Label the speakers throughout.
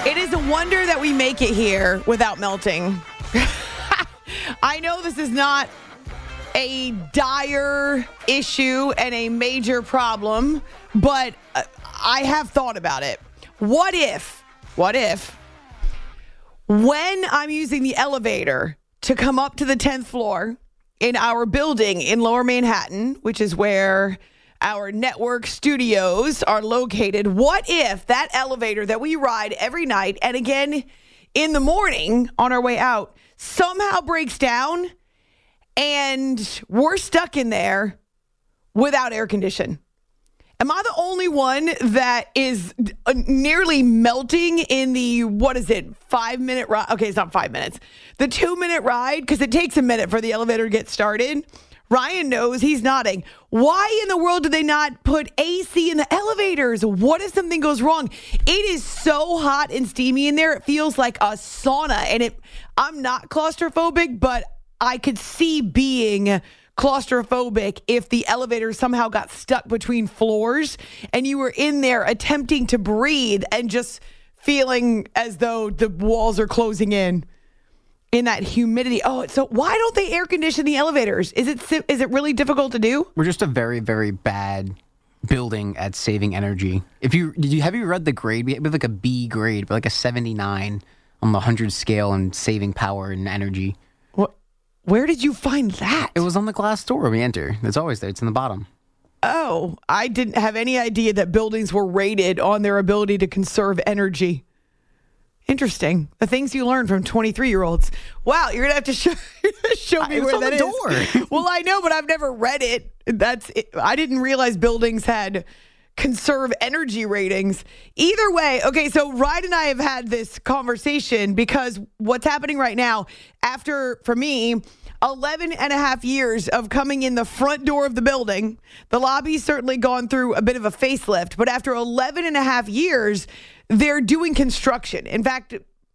Speaker 1: It is a wonder that we make it here without melting. I know this is not a dire issue and a major problem, but I have thought about it. What if when I'm using the elevator to come up to the 10th floor in our building in Lower Manhattan, which is where our network studios are located, what if that elevator that we ride every night and again in the morning on our way out somehow breaks down and we're stuck in there without air condition? Am I the only one that is nearly melting in the, 5-minute ride? Okay, it's not 5 minutes. The 2-minute ride, because it takes a minute for the elevator to get started. Ryan knows, he's nodding. Why in the world do they not put AC in the elevators? What if something goes wrong? It is so hot and steamy in there. It feels like a sauna. And I'm not claustrophobic, but I could see being claustrophobic if the elevator somehow got stuck between floors and you were in there attempting to breathe and just feeling as though the walls are closing in that humidity. Oh, so why don't they air condition the elevators? Is it really difficult to do?
Speaker 2: We're just a very, very bad building at saving energy. Have you read the grade? We have like a B grade, but like a 79 on the 100 scale and saving power and energy.
Speaker 1: Where did you find that?
Speaker 2: It was on the glass door when we enter. It's always there. It's in the bottom.
Speaker 1: Oh, I didn't have any idea that buildings were rated on their ability to conserve energy. Interesting. The things you learn from 23-year-olds. Wow, you're going to have to show me where that is.
Speaker 2: Door.
Speaker 1: Well, I know, but I've never read it. I didn't realize buildings had conserve energy ratings. Either way, okay, so Ryan and I have had this conversation because what's happening right now, after, for me, 11 and a half years of coming in the front door of the building, the lobby's certainly gone through a bit of a facelift, but after 11 and a half years, they're doing construction. In fact,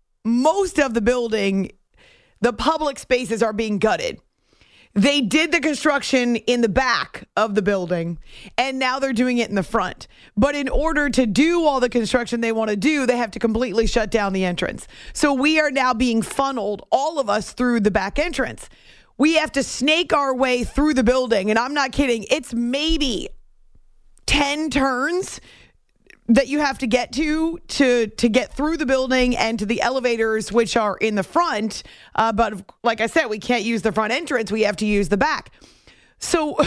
Speaker 1: most of the building, the public spaces are being gutted. They did the construction in the back of the building, and now they're doing it in the front. But in order to do all the construction they want to do, they have to completely shut down the entrance. So we are now being funneled, all of us, through the back entrance. We have to snake our way through the building, and I'm not kidding. It's maybe 10 turns that you have to get to get through the building and to the elevators, which are in the front. But like I said, we can't use the front entrance. We have to use the back. So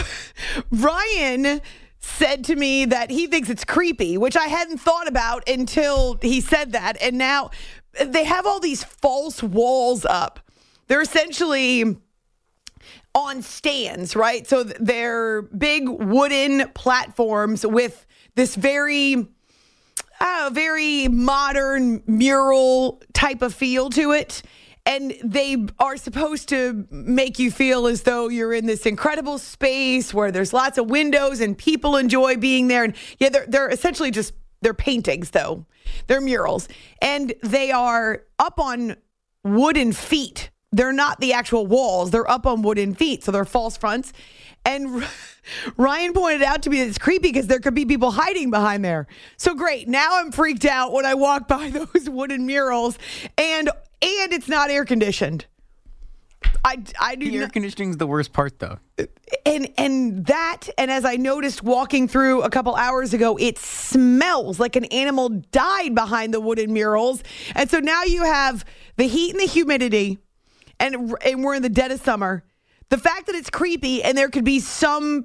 Speaker 1: Ryan said to me that he thinks it's creepy, which I hadn't thought about until he said that. And now they have all these false walls up. They're essentially on stands, right? So they're big wooden platforms with this very modern mural type of feel to it. And they are supposed to make you feel as though you're in this incredible space where there's lots of windows and people enjoy being there. And yeah, they're essentially they're paintings though. They're murals. And they are up on wooden feet. They're not the actual walls. They're up on wooden feet. So they're false fronts. And Ryan pointed out to me that it's creepy because there could be people hiding behind there. So great. Now I'm freaked out when I walk by those wooden murals and it's not air conditioned. I do
Speaker 2: the air conditioning is the worst part though.
Speaker 1: And as I noticed walking through a couple hours ago, it smells like an animal died behind the wooden murals. And so now you have the heat and the humidity and we're in the dead of summer. The fact that it's creepy and there could be some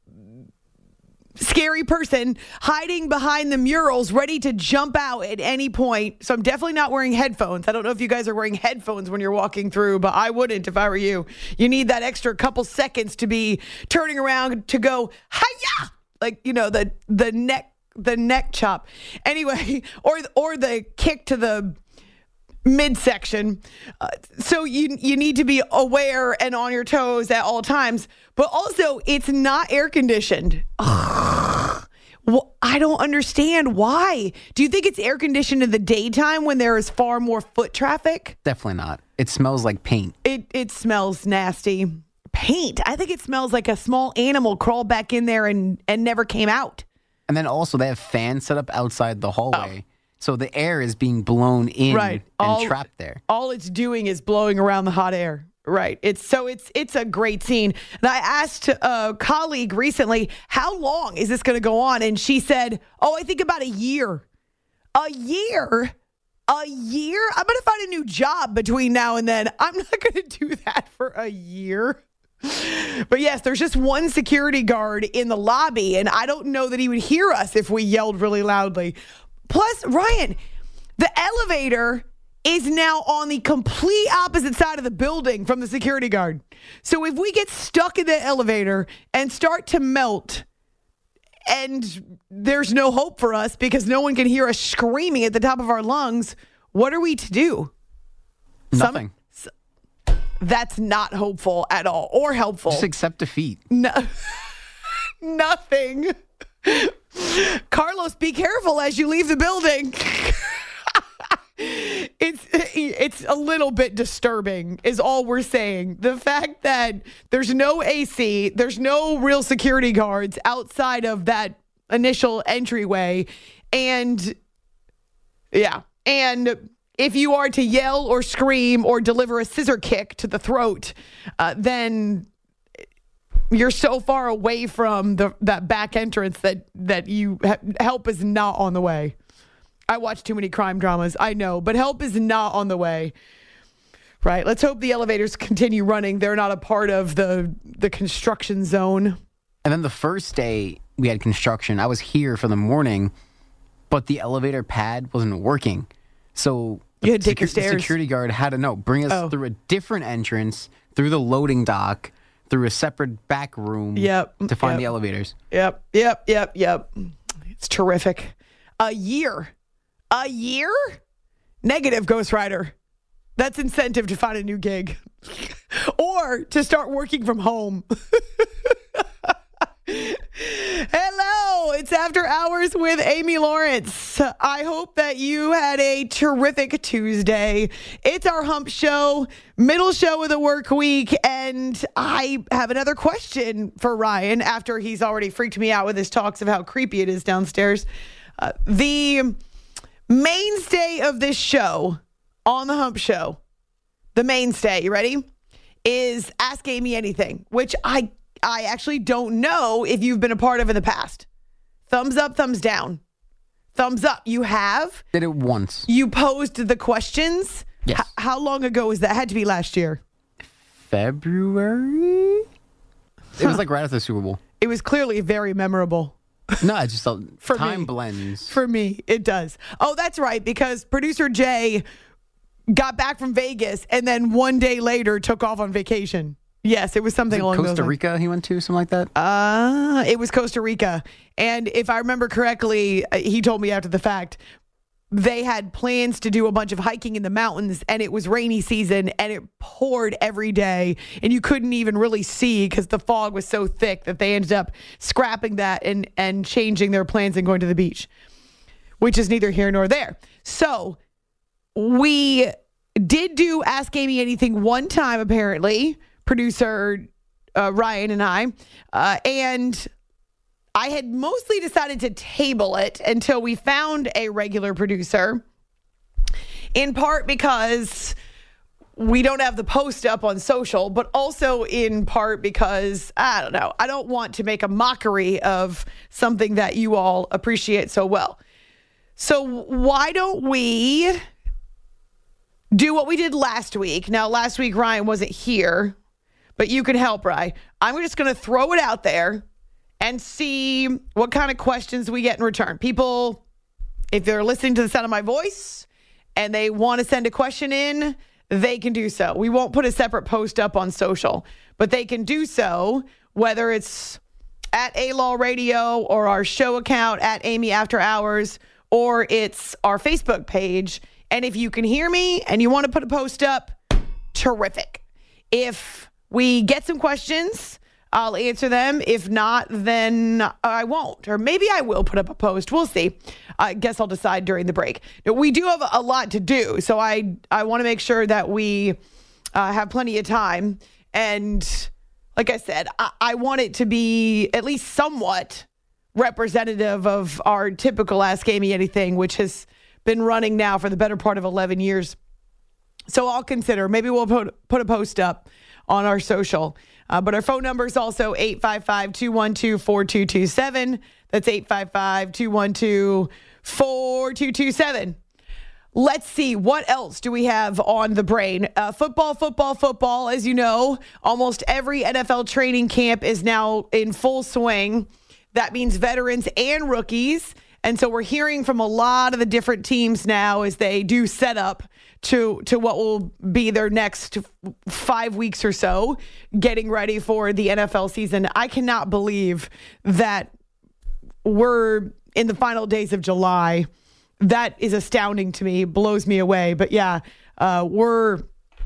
Speaker 1: scary person hiding behind the murals ready to jump out at any point. So I'm definitely not wearing headphones. I don't know if you guys are wearing headphones when you're walking through, but I wouldn't if I were you. You need that extra couple seconds to be turning around to go, hi-ya! Like, you know, the neck chop. Anyway, or the kick to the midsection. So you need to be aware and on your toes at all times. But also, it's not air conditioned. Well, I don't understand why. Do you think it's air conditioned in the daytime when there is far more foot traffic?
Speaker 2: Definitely not. It smells like paint.
Speaker 1: It smells nasty. Paint? I think it smells like a small animal crawled back in there and never came out.
Speaker 2: And then also they have fans set up outside the hallway So the air is being blown in
Speaker 1: Right.
Speaker 2: and trapped there.
Speaker 1: All it's doing is blowing around the hot air. Right. It's a great scene. And I asked a colleague recently, how long is this going to go on? And she said, I think about a year. A year? A year? I'm going to find a new job between now and then. I'm not going to do that for a year. But yes, there's just one security guard in the lobby, and I don't know that he would hear us if we yelled really loudly. Plus, Ryan, the elevator is now on the complete opposite side of the building from the security guard. So if we get stuck in the elevator and start to melt, and there's no hope for us because no one can hear us screaming at the top of our lungs, what are we to do?
Speaker 2: Nothing.
Speaker 1: That's not hopeful at all or helpful.
Speaker 2: Just accept defeat.
Speaker 1: No, nothing. Carlos, be careful as you leave the building. It's a little bit disturbing is all we're saying. The fact that there's no AC, there's no real security guards outside of that initial entryway. And if you are to yell or scream or deliver a scissor kick to the throat, then you're so far away from that back entrance that you help is not on the way. I watch too many crime dramas, I know, but help is not on the way. Right? Let's hope the elevators continue running. They're not a part of the construction zone.
Speaker 2: And then the first day we had construction, I was here for the morning, but the elevator pad wasn't working. So
Speaker 1: you had to take your
Speaker 2: the
Speaker 1: stairs.
Speaker 2: security guard had to bring us through a different entrance, through the loading dock, through a separate back room to find the elevators.
Speaker 1: Yep. It's terrific. A year? Negative, Ghost Rider. That's incentive to find a new gig or to start working from home. Hello, it's After Hours with Amy Lawrence. I hope that you had a terrific Tuesday. It's our hump show, middle show of the work week, and I have another question for Ryan after he's already freaked me out with his talks of how creepy it is downstairs. The mainstay of this show on the hump show, the mainstay, you ready, is Ask Amy Anything, which I actually don't know if you've been a part of in the past. Thumbs up, thumbs down. Thumbs up. You have?
Speaker 2: Did it once.
Speaker 1: You posed the questions?
Speaker 2: Yes.
Speaker 1: How long ago was that? Had to be last year.
Speaker 2: February? It was like right after the Super Bowl.
Speaker 1: It was clearly very memorable.
Speaker 2: No, it's just
Speaker 1: For
Speaker 2: time
Speaker 1: me.
Speaker 2: blends.
Speaker 1: For me, it does. Oh, that's right, because producer Jay got back from Vegas and then one day later took off on vacation. Yes, it was something along those lines.
Speaker 2: Costa Rica he went to, something like that?
Speaker 1: It was Costa Rica. And if I remember correctly, he told me after the fact, they had plans to do a bunch of hiking in the mountains, and it was rainy season, and it poured every day, and you couldn't even really see because the fog was so thick that they ended up scrapping that and changing their plans and going to the beach, which is neither here nor there. So we did do Ask Amy Anything one time, apparently, producer Ryan and I, and I had mostly decided to table it until we found a regular producer, in part because we don't have the post up on social, but also in part because, I don't know, I don't want to make a mockery of something that you all appreciate so well. So why don't we do what we did last week? Now, last week, Ryan wasn't here, but you can help, Ryan. I'm just going to throw it out there and see what kind of questions we get in return. People, if they're listening to the sound of my voice and they want to send a question in, they can do so. We won't put a separate post up on social, but they can do so, whether it's at A-Law Radio or our show account at Amy After Hours, or it's our Facebook page. And if you can hear me and you want to put a post up, terrific. If we get some questions, I'll answer them. If not, then I won't. Or maybe I will put up a post. We'll see. I guess I'll decide during the break. Now, we do have a lot to do, so I want to make sure that we have plenty of time. And like I said, I want it to be at least somewhat representative of our typical Ask Amy Anything, which has been running now for the better part of 11 years. So I'll consider. Maybe we'll put a post up on our social. But our phone number is also 855-212-4227. That's 855-212-4227. Let's see, what else do we have on the brain? Football. As you know, almost every NFL training camp is now in full swing. That means veterans and rookies. And so we're hearing from a lot of the different teams now as they do set up to what will be their next 5 weeks or so, getting ready for the NFL season. I cannot believe that we're in the final days of July. That is astounding to me, blows me away. But yeah, we're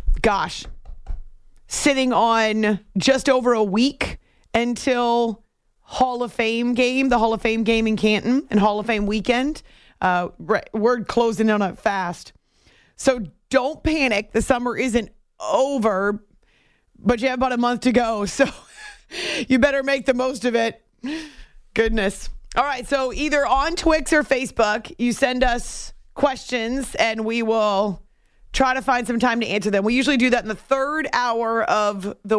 Speaker 1: sitting on just over a week until Hall of Fame game, the Hall of Fame game in Canton and Hall of Fame weekend. We're closing on it fast. So don't panic. The summer isn't over, but you have about a month to go. So you better make the most of it. Goodness. All right. So either on Twix or Facebook, you send us questions and we will try to find some time to answer them. We usually do that in the third hour of the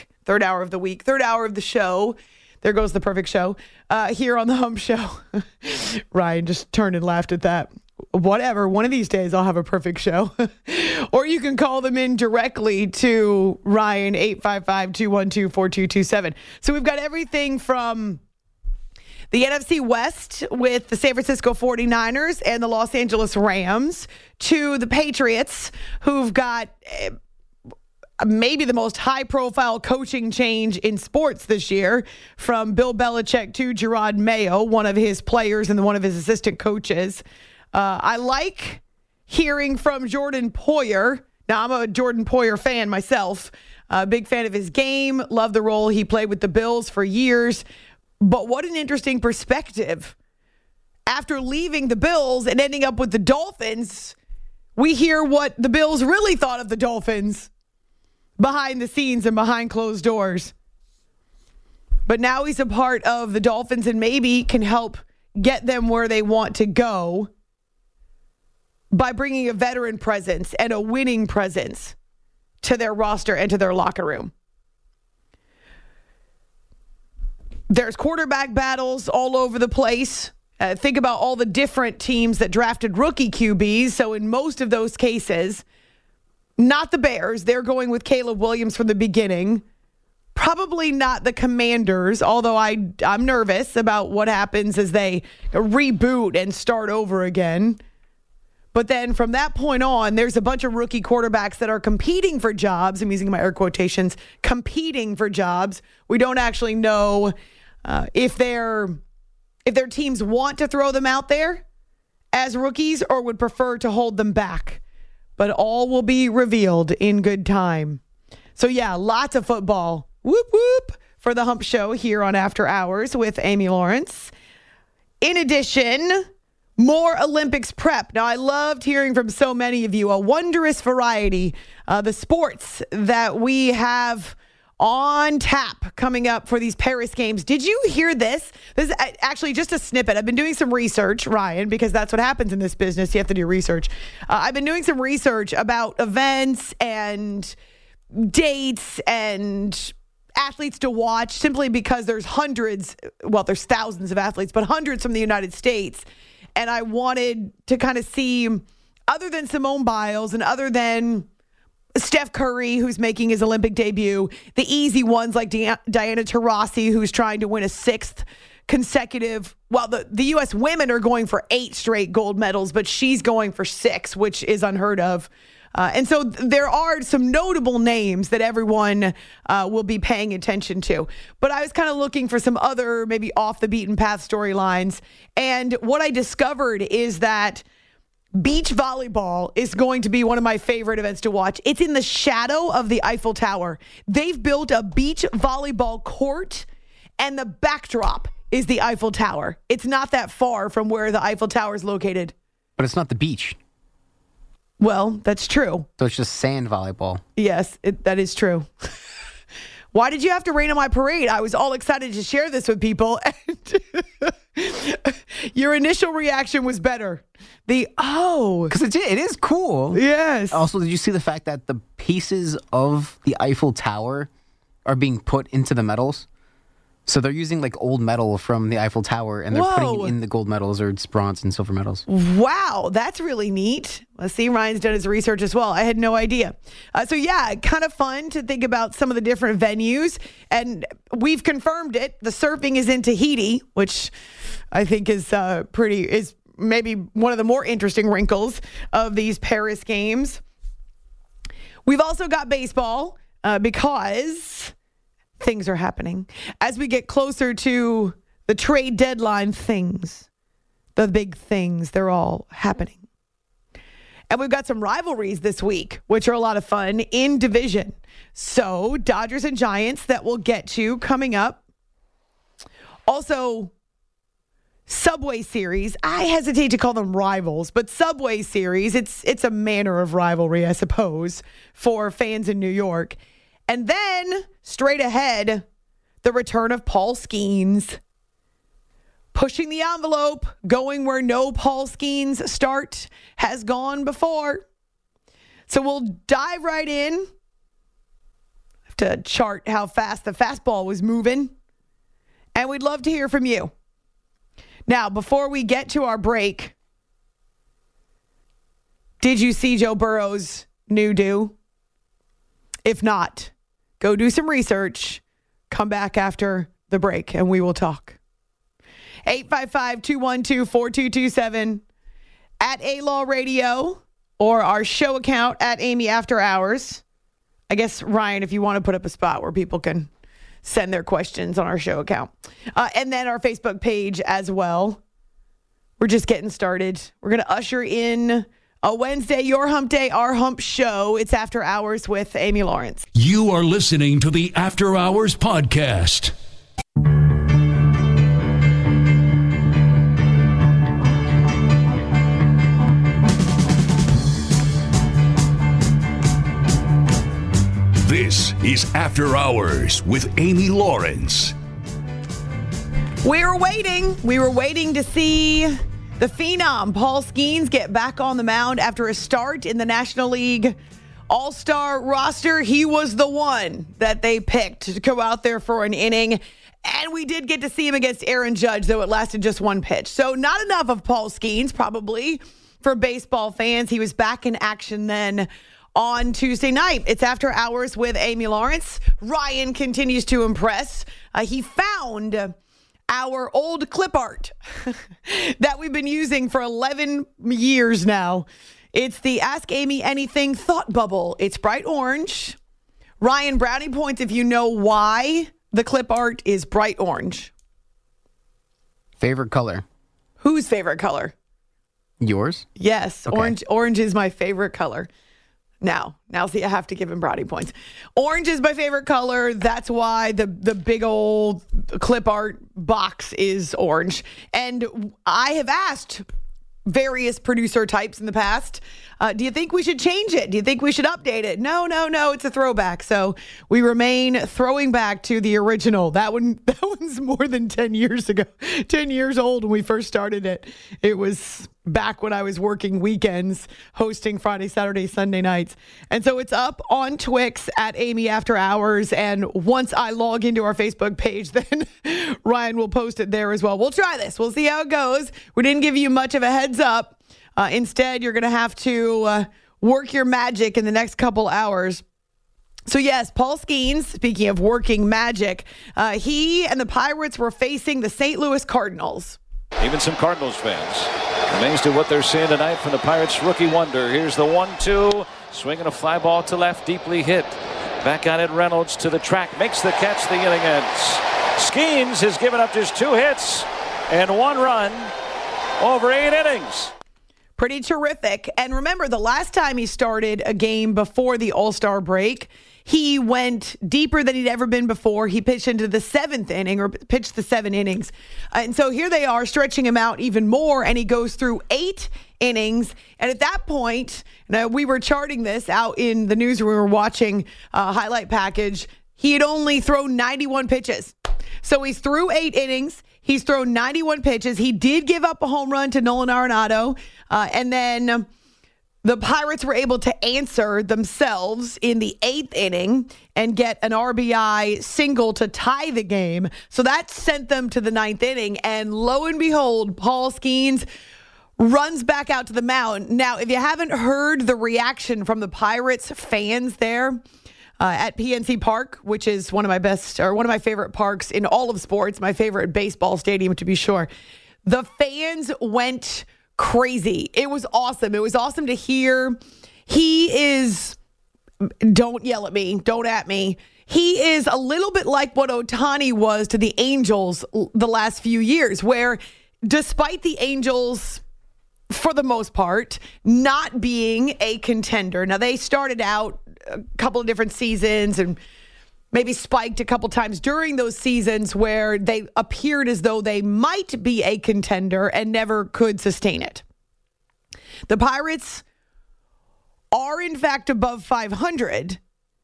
Speaker 1: show. There goes the perfect show here on the Hump Show. Ryan just turned and laughed at that. Whatever. One of these days I'll have a perfect show. Or you can call them in directly to Ryan, 855-212-4227. So we've got everything from the NFC West with the San Francisco 49ers and the Los Angeles Rams to the Patriots, who've got maybe the most high-profile coaching change in sports this year, from Bill Belichick to Gerard Mayo, one of his players and one of his assistant coaches. I like hearing from Jordan Poyer. Now, I'm a Jordan Poyer fan myself. Big fan of his game. Love the role he played with the Bills for years. But what an interesting perspective. After leaving the Bills and ending up with the Dolphins, we hear what the Bills really thought of the Dolphins behind the scenes and behind closed doors. But now he's a part of the Dolphins and maybe can help get them where they want to go by bringing a veteran presence and a winning presence to their roster and to their locker room. There's quarterback battles all over the place. Think about all the different teams that drafted rookie QBs. So in most of those cases, not the Bears. They're going with Caleb Williams from the beginning. Probably not the Commanders, although I'm nervous about what happens as they reboot and start over again. But then from that point on, there's a bunch of rookie quarterbacks that are competing for jobs. I'm using my air quotations, competing for jobs. We don't actually know if their teams want to throw them out there as rookies or would prefer to hold them back. But all will be revealed in good time. So yeah, lots of football. Whoop, whoop, for the Hump Show here on After Hours with Amy Lawrence. In addition, more Olympics prep. Now, I loved hearing from so many of you, a wondrous variety, the sports that we have on tap coming up for these Paris Games. Did you hear this? This is actually just a snippet. I've been doing some research, Ryan, because that's what happens in this business. You have to do research. I've been doing some research about events and dates and athletes to watch, simply because there's thousands of athletes, but hundreds from the United States. And I wanted to kind of see, other than Simone Biles and other than Steph Curry, who's making his Olympic debut, the easy ones like Diana Taurasi, who's trying to win a sixth consecutive. Well, the U.S. women are going for 8 straight gold medals, but she's going for 6, which is unheard of. And so there are some notable names that everyone will be paying attention to. But I was kind of looking for some other maybe off the beaten path storylines. And what I discovered is that beach volleyball is going to be one of my favorite events to watch. It's in the shadow of the Eiffel Tower. They've built a beach volleyball court, and the backdrop is the Eiffel Tower. It's not that far from where the Eiffel Tower is located.
Speaker 2: But it's not the beach.
Speaker 1: Well, that's true.
Speaker 2: So it's just sand volleyball.
Speaker 1: Yes, that is true. Why did you have to rain on my parade? I was all excited to share this with people. And your initial reaction was better.
Speaker 2: Because it is cool.
Speaker 1: Yes.
Speaker 2: Also, did you see the fact that the pieces of the Eiffel Tower are being put into the medals? So they're using like old metal from the Eiffel Tower and they're putting it in the gold medals, or it's bronze and silver medals.
Speaker 1: Wow, that's really neat. Let's see, Ryan's done his research as well. I had no idea. So yeah, kind of fun to think about some of the different venues. And we've confirmed it. The surfing is in Tahiti, which I think is is maybe one of the more interesting wrinkles of these Paris games. We've also got baseball because things are happening. As we get closer to the trade deadline, the big things, they're all happening. And we've got some rivalries this week, which are a lot of fun in division. So Dodgers and Giants that we'll get to coming up. Also, Subway Series. I hesitate to call them rivals, but Subway Series, it's a manner of rivalry, I suppose, for fans in New York. And then, straight ahead, the return of Paul Skeens. Pushing the envelope, going where no Paul Skeens start has gone before. So we'll dive right in. Have to chart how fast the fastball was moving. And we'd love to hear from you. Now, before we get to our break, did you see Joe Burrow's new do? If not, go do some research. Come back after the break and we will talk. 855-212-4227 at A-Law Radio or our show account at Amy After Hours. I guess, Ryan, if you want to put up a spot where people can send their questions on our show account. And then our Facebook page as well. We're just getting started. We're going to usher in a Wednesday, your hump day, our hump show. It's After Hours with Amy Lawrence.
Speaker 3: You are listening to the After Hours podcast. This is After Hours with Amy Lawrence.
Speaker 1: We were waiting to see the phenom, Paul Skeens, get back on the mound after a start in the National League All-Star roster. He was the one that they picked to go out there for an inning. And we did get to see him against Aaron Judge, though it lasted just one pitch. So not enough of Paul Skeens, probably, for baseball fans. He was back in action then on Tuesday night. It's After Hours with Amy Lawrence. Ryan continues to impress. He found our old clip art that we've been using for 11 years now. It's the Ask Amy Anything thought bubble. It's bright orange. Ryan, brownie points if you know why the clip art is bright orange.
Speaker 2: Favorite color?
Speaker 1: Whose favorite color?
Speaker 2: Yours?
Speaker 1: Yes. Okay. Orange is my favorite color. Now see, I have to give him brownie points. Orange is my favorite color. That's why the big old clip art box is orange. And I have asked various producer types in the past, do you think we should change it? Do you think we should update it? No, it's a throwback. So we remain throwing back to the original. That one's more than 10 years ago. 10 years old when we first started it. It was back when I was working weekends, hosting Friday, Saturday, Sunday nights. And so it's up on Twix at Amy After Hours. And once I log into our Facebook page, then Ryan will post it there as well. We'll try this. We'll see how it goes. We didn't give you much of a heads up. Instead, you're going to have to work your magic in the next couple hours. So yes, Paul Skeens, speaking of working magic, he and the Pirates were facing the St. Louis Cardinals.
Speaker 4: Even some Cardinals fans amazed at what they're seeing tonight from the Pirates rookie wonder. Here's the 1-2, swinging a fly ball to left, deeply hit. Back on it, Reynolds to the track, makes the catch, the inning ends. Skeens has given up just 2 hits and 1 run over 8 innings.
Speaker 1: Pretty terrific. And remember, the last time he started a game before the All-Star break, he went deeper than he'd ever been before. He pitched into the 7th inning, or pitched the 7 innings. And so here they are stretching him out even more, and he goes through 8 innings. And at that point, we were charting this out in the newsroom. We were watching a highlight package. he had only thrown 91 pitches. So he's through 8 innings. He's thrown 91 pitches. He did give up a home run to Nolan Arenado. And then the Pirates were able to answer themselves in the 8th inning and get an RBI single to tie the game. So that sent them to the 9th inning. And lo and behold, Paul Skeens runs back out to the mound. Now, if you haven't heard the reaction from the Pirates fans there at PNC Park, which is one of my favorite parks in all of sports, my favorite baseball stadium to be sure, the fans went crazy. It was awesome. It was awesome to hear. Don't yell at me, don't at me. He is a little bit like what Ohtani was to the Angels the last few years, where despite the Angels, for the most part, not being a contender. Now, they started out a couple of different seasons and maybe spiked a couple times during those seasons where they appeared as though they might be a contender and never could sustain it. The Pirates are, in fact, above 500,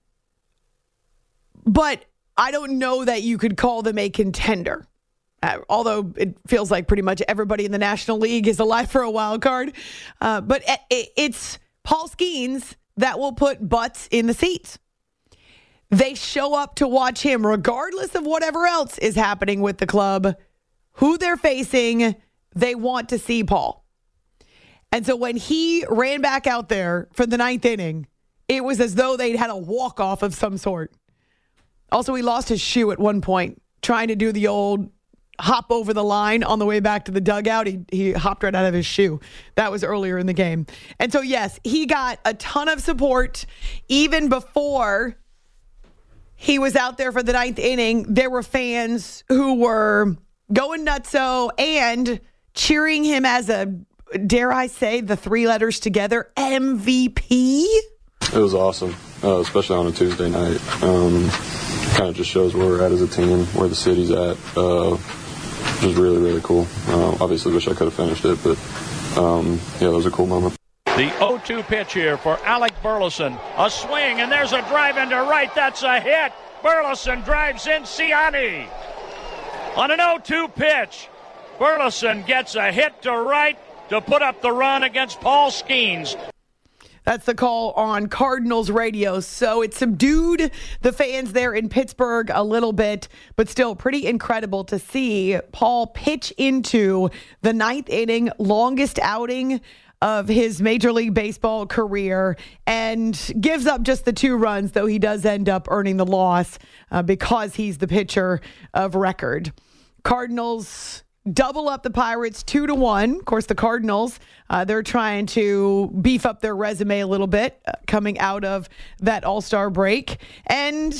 Speaker 1: but I don't know that you could call them a contender. Although it feels like pretty much everybody in the National League is alive for a wild card. But it's Paul Skeens that will put butts in the seats. They show up to watch him regardless of whatever else is happening with the club. Who they're facing, they want to see Paul. And so when he ran back out there for the 9th inning, it was as though they'd had a walk-off of some sort. Also, he lost his shoe at one point, trying to do the old hop over the line on the way back to the dugout. He hopped right out of his shoe. That was earlier in the game. And so, yes, he got a ton of support even before he was out there for the 9th inning. There were fans who were going nutso and cheering him as a, dare I say, the 3 letters together, MVP.
Speaker 5: It was awesome, especially on a Tuesday night. Kind of just shows where we're at as a team, where the city's at. It was really, really cool. Obviously, wish I could have finished it, but yeah, that was a cool moment.
Speaker 6: The 0-2 pitch here for Alec Burleson. A swing, and there's a drive into right. That's a hit. Burleson drives in Ciani. On an 0-2 pitch, Burleson gets a hit to right to put up the run against Paul Skeens.
Speaker 1: That's the call on Cardinals radio. So it subdued the fans there in Pittsburgh a little bit, but still pretty incredible to see Paul pitch into the 9th inning, longest outing of his Major League Baseball career, and gives up just the 2 runs, though he does end up earning the loss because he's the pitcher of record. Cardinals double up the Pirates 2-1. Of course, the Cardinals, they're trying to beef up their resume a little bit coming out of that All-Star break. And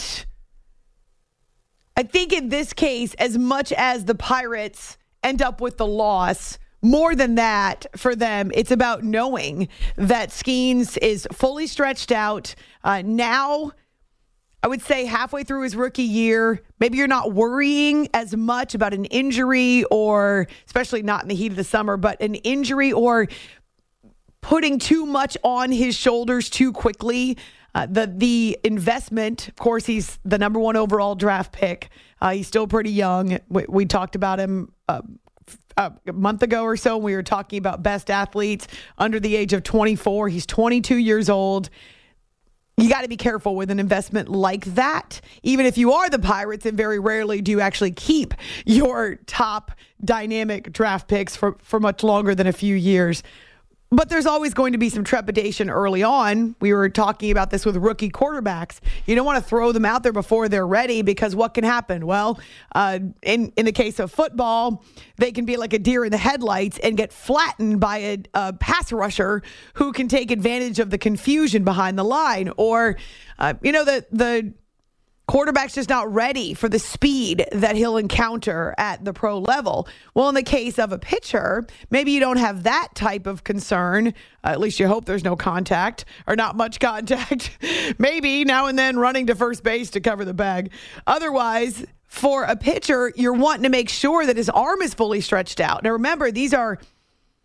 Speaker 1: I think in this case, as much as the Pirates end up with the loss, more than that for them, it's about knowing that Skeens is fully stretched out. Now, I would say halfway through his rookie year, maybe you're not worrying as much about an injury, or especially not in the heat of the summer, but an injury or putting too much on his shoulders too quickly. The investment, of course, he's the number 1 overall draft pick. He's still pretty young. We talked about him a month ago or so. We were talking about best athletes under the age of 24. He's 22 years old. You got to be careful with an investment like that, even if you are the Pirates, and very rarely do you actually keep your top dynamic draft picks for much longer than a few years. But there's always going to be some trepidation early on. We were talking about this with rookie quarterbacks. You don't want to throw them out there before they're ready, because what can happen? Well, in the case of football, they can be like a deer in the headlights and get flattened by a pass rusher who can take advantage of the confusion behind the line. Or, the quarterback's just not ready for the speed that he'll encounter at the pro level. Well, in the case of a pitcher, maybe you don't have that type of concern. At least you hope there's no contact or not much contact. Maybe now and then running to first base to cover the bag. Otherwise, for a pitcher, you're wanting to make sure that his arm is fully stretched out. Now, remember, these are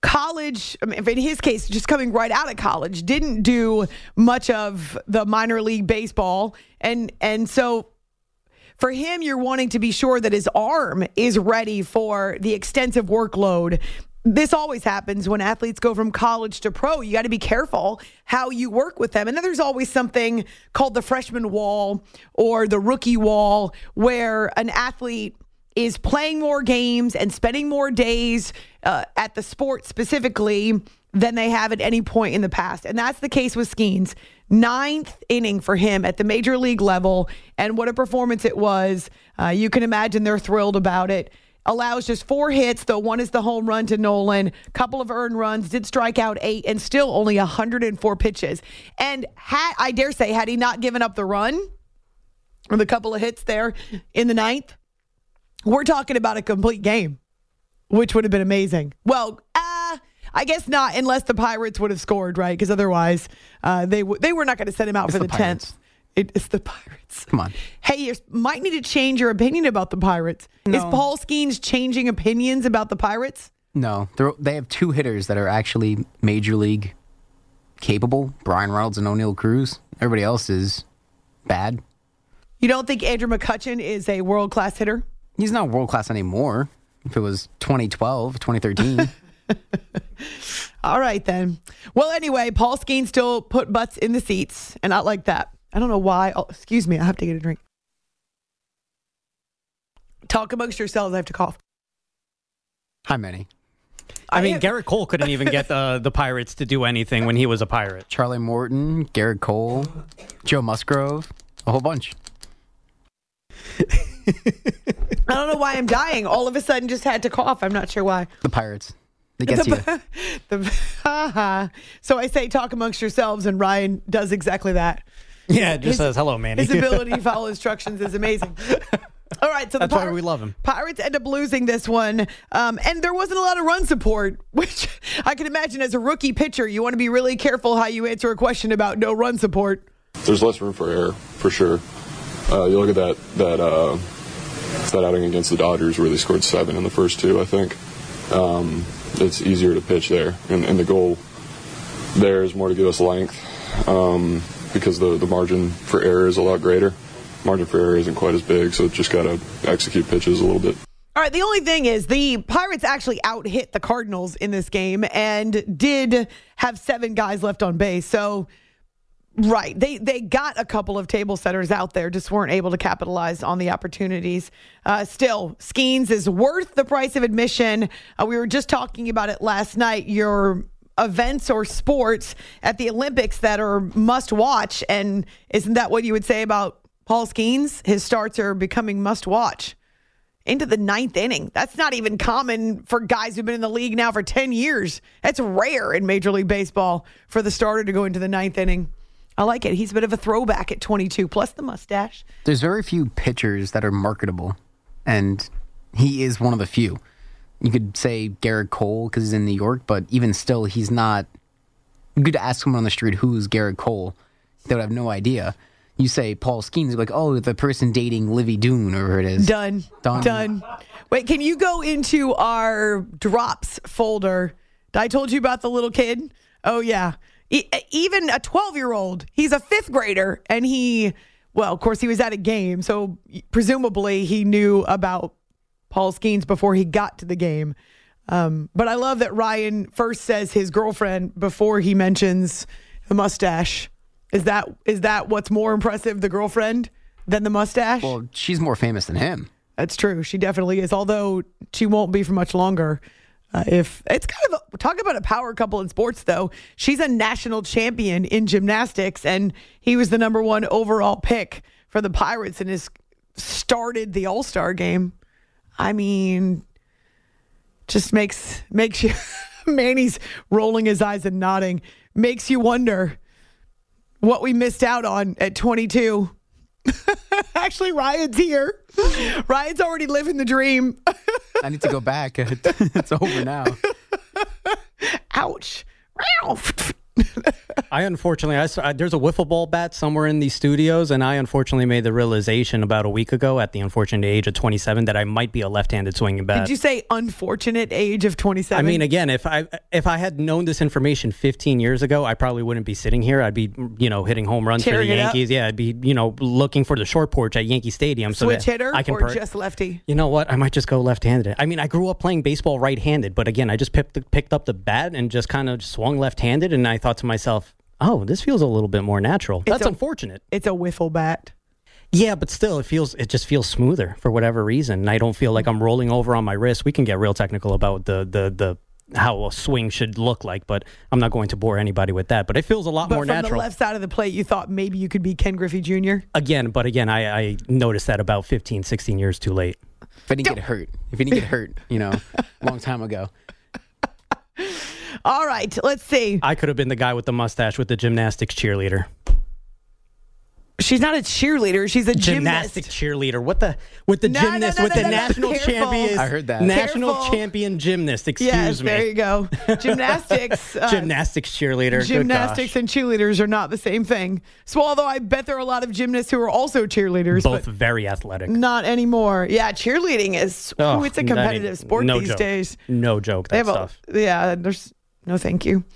Speaker 1: college, I mean, in his case, just coming right out of college, didn't do much of the minor league baseball. And so for him, you're wanting to be sure that his arm is ready for the extensive workload. This always happens when athletes go from college to pro. You got to be careful how you work with them. And then there's always something called the freshman wall or the rookie wall, where an athlete is playing more games and spending more days at the sport specifically than they have at any point in the past. And that's the case with Skenes. 9th inning for him at the major league level. And what a performance it was. You can imagine they're thrilled about it. Allows just 4 hits, though one is the home run to Nolan. Couple of earned runs, did strike out 8, and still only 104 pitches. And I dare say, had he not given up the run or the couple of hits there in the 9th, we're talking about a complete game, which would have been amazing. Well, I guess not, unless the Pirates would have scored, right? Because otherwise, they were not going to send him out for the 10th. It's the Pirates.
Speaker 2: Come on.
Speaker 1: Hey, you might need to change your opinion about the Pirates.
Speaker 2: No.
Speaker 1: Is Paul Skenes changing opinions about the Pirates?
Speaker 2: No. They have 2 hitters that are actually major league capable, Brian Reynolds and O'Neal Cruz. Everybody else is bad.
Speaker 1: You don't think Andrew McCutchen is a world-class hitter?
Speaker 2: He's not world-class anymore. If it was 2012, 2013.
Speaker 1: All right, then. Well, anyway, Paul Skenes still put butts in the seats, and not like that. I don't know why. Oh, excuse me. I have to get a drink. Talk amongst yourselves. I have to cough.
Speaker 2: How many?
Speaker 7: I mean, Garrett Cole couldn't even get the Pirates to do anything when he was a Pirate.
Speaker 2: Charlie Morton, Garrett Cole, Joe Musgrove, a whole bunch.
Speaker 1: I don't know why I'm dying. All of a sudden, just had to cough. I'm not sure why.
Speaker 2: The Pirates. They get you.
Speaker 1: So I say talk amongst yourselves, and Ryan does exactly that.
Speaker 7: Yeah, it just says, hello, Manny.
Speaker 1: His ability to follow instructions is amazing. All right, so
Speaker 7: that's why we love him.
Speaker 1: Pirates end up losing this one, and there wasn't a lot of run support, which I can imagine as a rookie pitcher, you want to be really careful how you answer a question about no run support.
Speaker 5: There's less room for error, for sure. You look at that outing against the Dodgers where they scored 7 in the first 2, I think. It's easier to pitch there, and the goal there is more to give us length. Because the margin for error is a lot greater. Margin for error isn't quite as big, so just got to execute pitches a little bit.
Speaker 1: All right, the only thing is the Pirates actually out-hit the Cardinals in this game and did have 7 guys left on base. So, right, they got a couple of table setters out there, just weren't able to capitalize on the opportunities. Still, Skenes is worth the price of admission. We were just talking about it last night. Your events or sports at the Olympics that are must watch, and isn't that what you would say about Paul Skenes? His starts are becoming must watch into the 9th inning. That's not even common for guys who've been in the league now for 10 years. That's rare in Major League Baseball for the starter to go into the 9th inning. I like it. He's a bit of a throwback at 22, plus the mustache.
Speaker 2: There's very few pitchers that are marketable, and he is one of the few. You could say Garrett Cole because he's in New York, but even still, he's not. You could ask someone on the street who's Garrett Cole. They would have no idea. You say Paul Skenes, you're like, oh, the person dating Livy Doon, or whoever it is.
Speaker 1: Done. Wait, can you go into our drops folder? I told you about the little kid. Oh, yeah. Even a 12-year-old. He's a 5th grader, and of course, he was at a game, so presumably he knew about Paul Skenes before he got to the game. But I love that Ryan first says his girlfriend before he mentions the mustache. Is that what's more impressive, the girlfriend, than the mustache?
Speaker 2: Well, she's more famous than him.
Speaker 1: That's true. She definitely is, although she won't be for much longer. If it's kind of talk about a power couple in sports, though. She's a national champion in gymnastics, and he was the number 1 overall pick for the Pirates and has started the All-Star game. I mean, just makes you, Manny's rolling his eyes and nodding, makes you wonder what we missed out on at 22. Actually, Ryan's here. Ryan's already living the dream.
Speaker 2: I need to go back. It's over now.
Speaker 1: Ouch.
Speaker 7: unfortunately, there's a wiffle ball bat somewhere in these studios, and I unfortunately made the realization about a week ago at the unfortunate age of 27 that I might be a left-handed swinging bat.
Speaker 1: Did you say unfortunate age of 27?
Speaker 7: I mean, again, if I had known this information 15 years ago, I probably wouldn't be sitting here. I'd be, hitting home runs for the Yankees. Yeah, I'd be, looking for the short porch at Yankee Stadium.
Speaker 1: Switch hitter or just lefty?
Speaker 7: You know what? I might just go left-handed. I mean, I grew up playing baseball right-handed, but again, I just picked up the bat and just kind of swung left-handed, and I thought to myself, oh, this feels a little bit more natural. That's unfortunate.
Speaker 1: It's a wiffle bat.
Speaker 7: Yeah, but still, it just feels smoother for whatever reason. And I don't feel like I'm rolling over on my wrist. We can get real technical about the how a swing should look like, but I'm not going to bore anybody with that. But it feels a lot more natural. But
Speaker 1: from the left side of the plate, you thought maybe you could be Ken Griffey Jr.?
Speaker 7: Again, I noticed that about 15, 16 years too late.
Speaker 2: If I didn't get hurt, a long time ago.
Speaker 1: All right, let's see.
Speaker 7: I could have been the guy with the mustache with the gymnastics cheerleader.
Speaker 1: She's not a cheerleader. She's a
Speaker 7: gymnastic cheerleader. With the gymnast with the national champion.
Speaker 2: I heard that.
Speaker 7: National champion gymnast. Excuse me.
Speaker 1: There you go. Gymnastics.
Speaker 7: Gymnastics cheerleader.
Speaker 1: Gymnastics and cheerleaders are not the same thing. So although I bet there are a lot of gymnasts who are also cheerleaders.
Speaker 7: Both very athletic.
Speaker 1: Not anymore. Yeah, cheerleading is it's a competitive sport these days.
Speaker 7: No joke, that stuff.
Speaker 1: There's no thank you.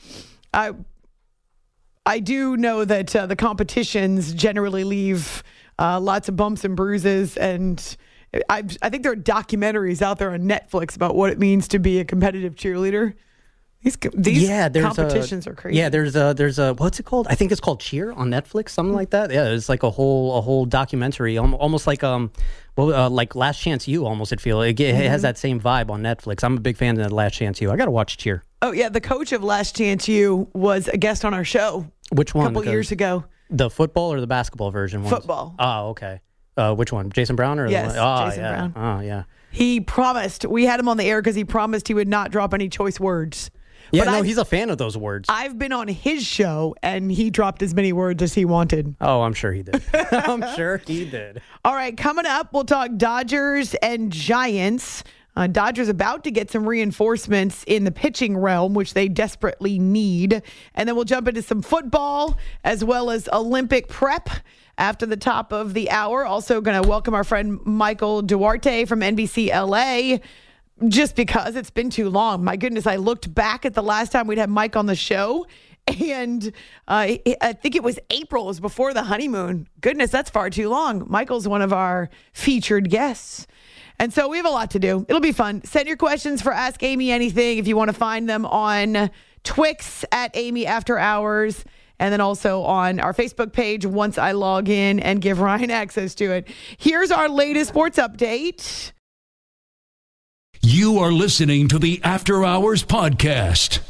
Speaker 1: I do know that the competitions generally leave lots of bumps and bruises, and I think there are documentaries out there on Netflix about what it means to be a competitive cheerleader. These competitions are crazy.
Speaker 7: Yeah, there's a what's it called? I think it's called Cheer on Netflix, something like that. Yeah, it's like a whole documentary, almost like like Last Chance U. Almost it has that same vibe on Netflix. I'm a big fan of Last Chance U. I got to watch Cheer.
Speaker 1: Oh yeah, the coach of Last Chance U was a guest on our show.
Speaker 7: Which one?
Speaker 1: A couple years ago.
Speaker 7: The football or the basketball version?
Speaker 1: Football.
Speaker 7: Oh, okay. Which one? Jason Brown or
Speaker 1: yes, Jason Brown.
Speaker 7: Oh yeah.
Speaker 1: He promised. We had him on the air because he promised he would not drop any choice words.
Speaker 7: Yeah, he's a fan of those words.
Speaker 1: I've been on his show, and he dropped as many words as he wanted.
Speaker 7: Oh, I'm sure he did. I'm sure he did.
Speaker 1: All right, coming up, we'll talk Dodgers and Giants. Dodgers about to get some reinforcements in the pitching realm, which they desperately need. And then we'll jump into some football as well as Olympic prep after the top of the hour. Also going to welcome our friend Michael Duarte from NBC LA. Just because it's been too long. My goodness, I looked back at the last time we'd had Mike on the show, and I think it was April. It was before the honeymoon. Goodness, that's far too long. Michael's one of our featured guests. And so we have a lot to do. It'll be fun. Send your questions for Ask Amy Anything if you want to find them on Twix at Amy After Hours, and then also on our Facebook page once I log in and give Ryan access to it. Here's our latest sports update.
Speaker 3: You are listening to the After Hours Podcast.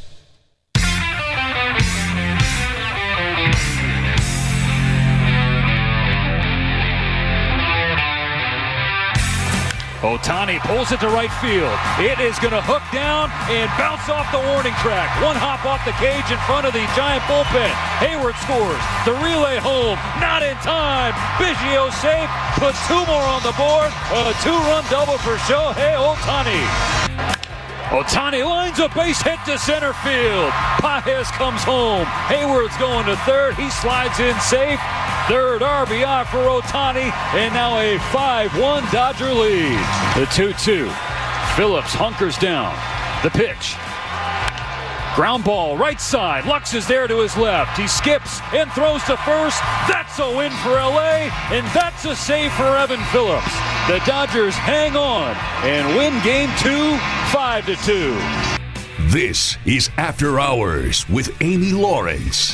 Speaker 6: Ohtani pulls it to right field. It is going to hook down and bounce off the warning track. One hop off the cage in front of the Giant bullpen. Hayward scores. The relay home. Not in time. Biggio safe. Puts two more on the board. A two-run double for Shohei Ohtani. Ohtani lines a base hit to center field. Paez comes home. Hayward's going to third. He slides in safe. Third RBI for Ohtani, and now a 5-1 Dodger lead. The 2-2. Phillips hunkers down. The pitch. Ground ball, right side. Lux is there to his left. He skips and throws to first. That's a win for LA, and that's a save for Evan Phillips. The Dodgers hang on and win Game 2, 5-2.
Speaker 3: This is After Hours with Amy Lawrence.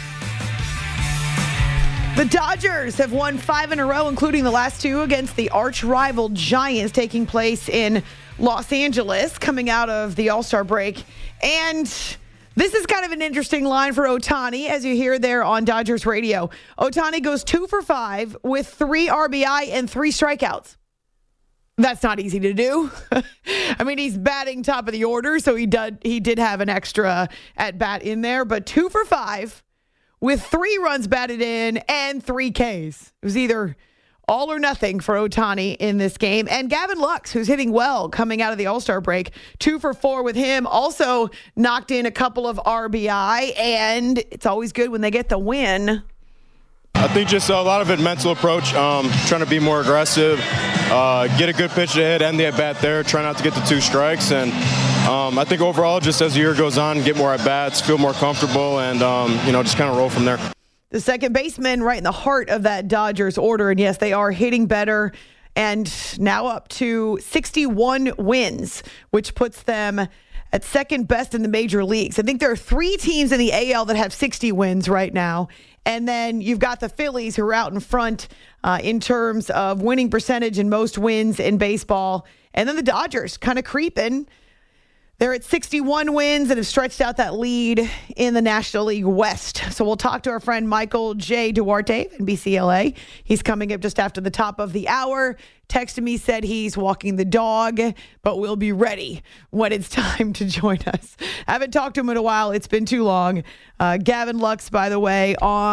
Speaker 1: The Dodgers have won 5 in a row, including the last 2 against the arch-rival Giants, taking place in Los Angeles, coming out of the All-Star break. And this is kind of an interesting line for Ohtani, as you hear there on Dodgers radio. Ohtani goes 2 for 5 with 3 RBI and 3 strikeouts. That's not easy to do. I mean, he's batting top of the order, so he did have an extra at-bat in there, but 2 for 5. With 3 runs batted in and 3 Ks. It was either all or nothing for Ohtani in this game. And Gavin Lux, who's hitting well coming out of the All-Star break, 2 for 4 with him, also knocked in a couple of RBI, and it's always good when they get the win.
Speaker 8: I think just a lot of it mental approach, trying to be more aggressive, get a good pitch to hit, end the at-bat there, try not to get the 2 strikes. And I think overall, just as the year goes on, get more at-bats, feel more comfortable, and, just kind of roll from there.
Speaker 1: The second baseman right in the heart of that Dodgers order. And yes, they are hitting better and now up to 61 wins, which puts them at second best in the major leagues. I think there are 3 teams in the AL that have 60 wins right now. And then you've got the Phillies who are out in front in terms of winning percentage and most wins in baseball. And then the Dodgers kind of creeping. They're at 61 wins and have stretched out that lead in the National League West. So we'll talk to our friend Michael J. Duarte in BCLA. He's coming up just after the top of the hour. Texted me, said he's walking the dog, but we'll be ready when it's time to join us. I haven't talked to him in a while. It's been too long. Gavin Lux, by the way,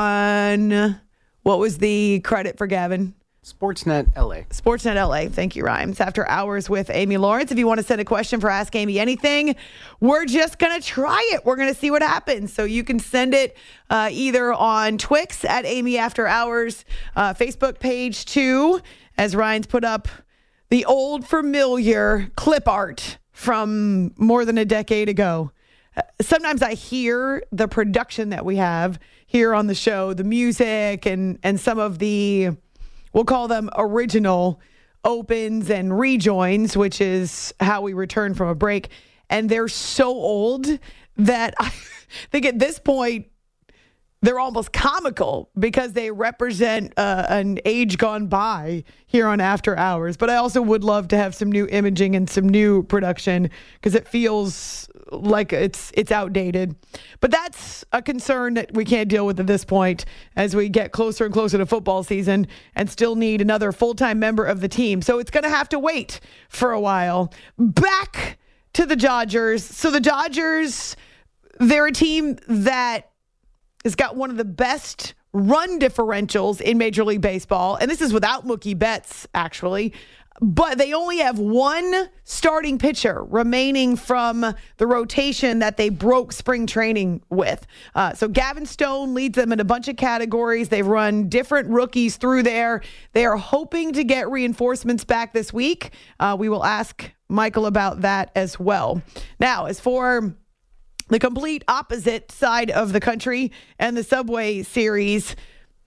Speaker 1: on what was the credit for Gavin?
Speaker 2: Sportsnet LA.
Speaker 1: Sportsnet LA. Thank you, Rhymes. After Hours with Amy Lawrence. If you want to send a question for Ask Amy Anything, we're just going to try it. We're going to see what happens. So you can send it either on Twix at Amy After Hours, Facebook page too, as Ryan's put up the old familiar clip art from more than a decade ago. Sometimes I hear the production that we have here on the show, the music and some of the, we'll call them original opens and rejoins, which is how we return from a break. And they're so old that I think at this point, they're almost comical because they represent an age gone by here on After Hours. But I also would love to have some new imaging and some new production because it feels like it's outdated. But that's a concern that we can't deal with at this point as we get closer and closer to football season and still need another full-time member of the team. So it's going to have to wait for a while. Back to the Dodgers. So the Dodgers, they're a team that has got one of the best run differentials in Major League Baseball. And this is without Mookie Betts, actually. But they only have one starting pitcher remaining from the rotation that they broke spring training with. So Gavin Stone leads them in a bunch of categories. They've run different rookies through there. They are hoping to get reinforcements back this week. We will ask Michael about that as well. Now, as for the complete opposite side of the country and the Subway Series,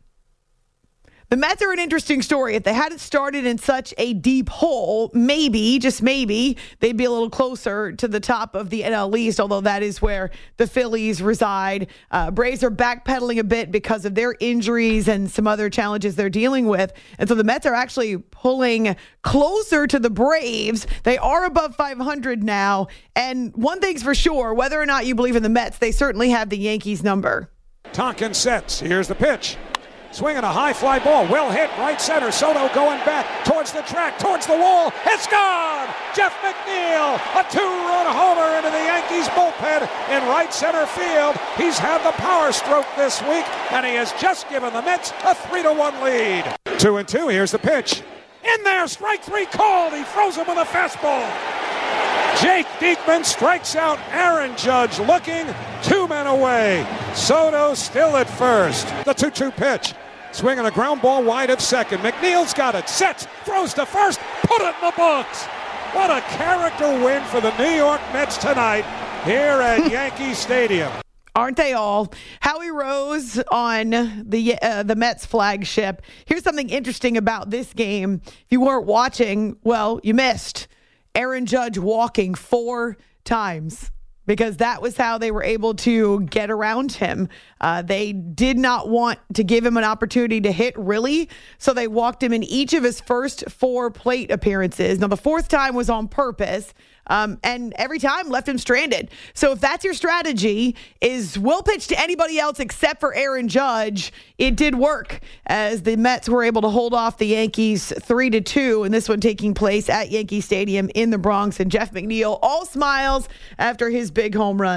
Speaker 1: the Mets are an interesting story. If they hadn't started in such a deep hole, maybe, just maybe, they'd be a little closer to the top of the NL East, although that is where the Phillies reside. Braves are backpedaling a bit because of their injuries and some other challenges they're dealing with. And so the Mets are actually pulling closer to the Braves. They are above 500 now. And one thing's for sure, whether or not you believe in the Mets, they certainly have the Yankees number.
Speaker 9: Tonkin sets. Here's the pitch. Swinging a high fly ball, well hit, right center. Soto going back towards the track, towards the wall. It's gone! Jeff McNeil, a 2-run homer into the Yankees bullpen in right center field. He's had the power stroke this week, and he has just given the Mets a 3-1 lead. 2-2, here's the pitch. In there, strike 3 called. He throws him with a fastball. Jake Diekman strikes out Aaron Judge, looking 2 men away. Soto still at first. The 2-2 pitch. Swinging a ground ball wide of second. McNeil's got it. Sets. Throws to first. Put it in the books. What a character win for the New York Mets tonight here at Yankee Stadium.
Speaker 1: Aren't they all? Howie Rose on the Mets flagship. Here's something interesting about this game. If you weren't watching, well, you missed. Aaron Judge walking 4 times because that was how they were able to get around him. They did not want to give him an opportunity to hit, really, so they walked him in each of his first 4 plate appearances. Now, the 4th time was on purpose, and every time left him stranded. So if that's your strategy, is we'll pitch to anybody else except for Aaron Judge, it did work as the Mets were able to hold off the Yankees 3-2, and this one taking place at Yankee Stadium in the Bronx. And Jeff McNeil all smiles after his big home run.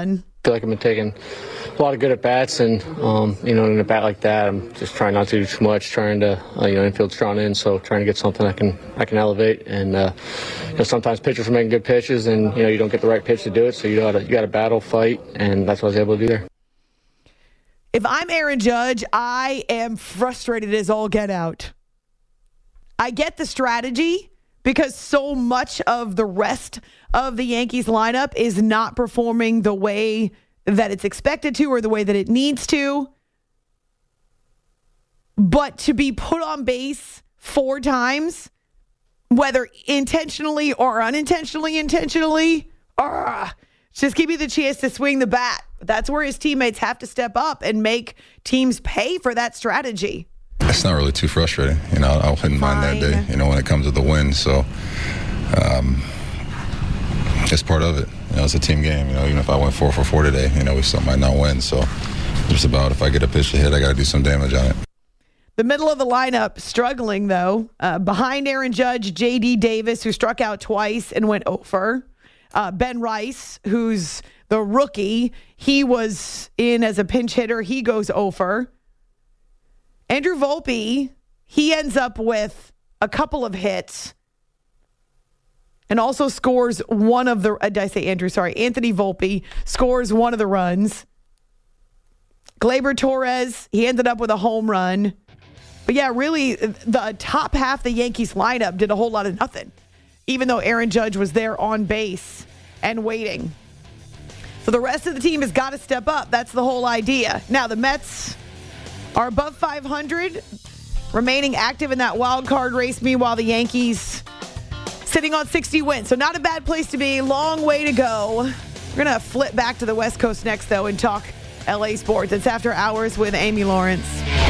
Speaker 10: feel like I've been taking a lot of good at-bats, and, in a bat like that, I'm just trying not to do too much, trying to, infield's drawn in, so trying to get something I can elevate. And, sometimes pitchers are making good pitches, and, you don't get the right pitch to do it, so you got to battle, fight, and that's what I was able to do there.
Speaker 1: If I'm Aaron Judge, I am frustrated as all get out. I get the strategy because so much of the rest of the Yankees lineup is not performing the way that it's expected to or the way that it needs to. But to be put on base 4 times, whether intentionally or unintentionally, just give you the chance to swing the bat. That's where his teammates have to step up and make teams pay for that strategy.
Speaker 11: It's not really too frustrating. I wouldn't mind that day, when it comes to the win. So it's part of it. It's a team game. Even if I went 4 for 4 today, we still might not win. So just about if I get a pitch to hit, I got to do some damage on it.
Speaker 1: The middle of the lineup struggling, though. Behind Aaron Judge, J.D. Davis, who struck out twice and went over. Ben Rice, who's the rookie, he was in as a pinch hitter. He goes over. Andrew Volpe, he ends up with a couple of hits and also scores one of the, did I say Andrew? Sorry. Anthony Volpe scores one of the runs. Gleyber Torres, he ended up with a home run. But yeah, really, the top half of the Yankees lineup did a whole lot of nothing, even though Aaron Judge was there on base and waiting. So the rest of the team has got to step up. That's the whole idea. Now, the Mets are above 500, remaining active in that wild card race. Meanwhile, the Yankees sitting on 60 wins. So not a bad place to be. Long way to go. We're going to flip back to the West Coast next, though, and talk LA sports. It's After Hours with Amy Lawrence.